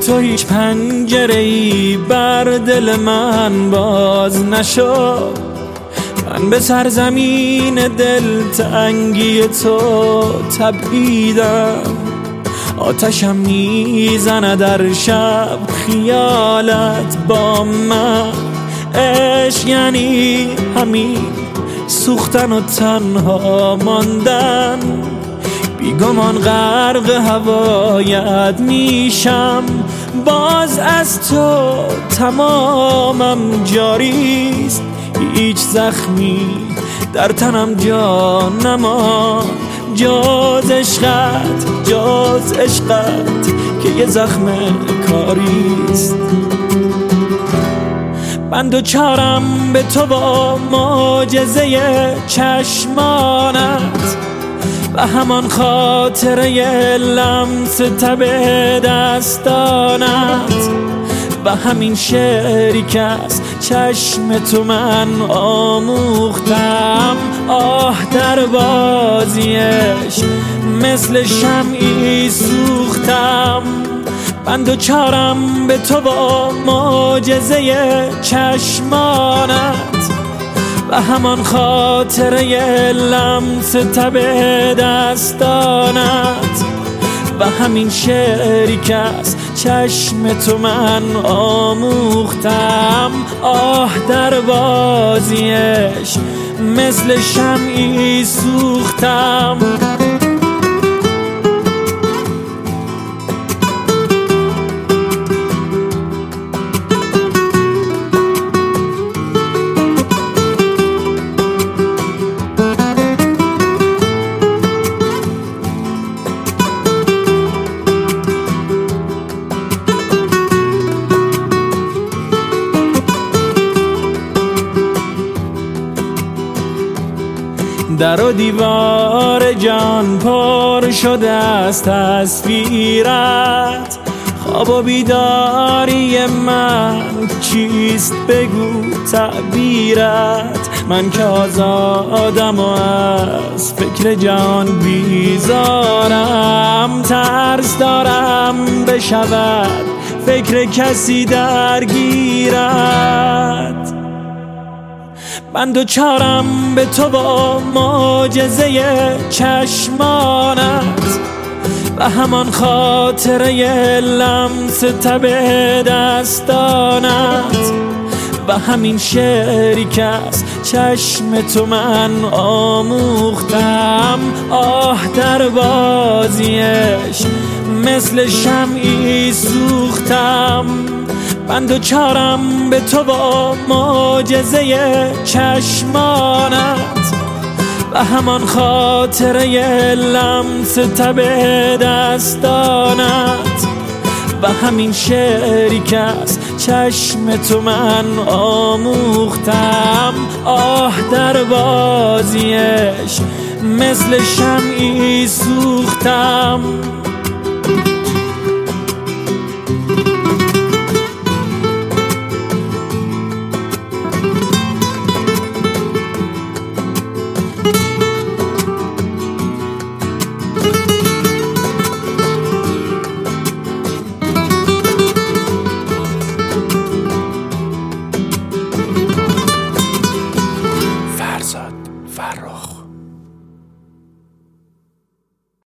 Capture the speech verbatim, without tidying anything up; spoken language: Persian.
تو هیچ پنجره‌ای بر دل من باز نشد. من به سرزمین دلتنگی تو تپیدم، آتشم میزنه در شب خیالت با من. عشق یعنی همین سوختن و تنها ماندن، بیگمان غرق هوایت میشم. باز از تو تمامم جاریست، هیچ زخمی در تنم جا نمان جز عشقت، جز عشقت که یه زخم کاریست. من دوچارم به تو با معجزه چشمانت و همان خاطره لمس تب دستانت و همین شعری که از چشم تو من آموختم. آه در بازیش مثل شمعی سوختم. من دوچارم به تو با معجزه چشمانت و همان خاطره لمس تب دستانت و همین شعری که از چشم تو من آموختم. آه در بازیش مثل شمعی سوختم. در و دیوار جان پر شده از تصویرت، خواب و بیداری من چیست بگو تعبیرت. من که آزادم و از فکر جان بیزارم، ترس دارم بشود فکر کسی درگیرت. من دوچارم به تو با معجزه چشمانت و همان خاطره لمس تب دستانت و همین شعری که از چشم تو من آموختم. آه در بازیش مثل شمعی سوختم. من دوچارم به تو با معجزه چشمانت و همان خاطره لمس تب دستانت و همین شعری که از چشم تو من آموختم. آه در بازیش مثل شمعی سوختم. فرزاد فرخ.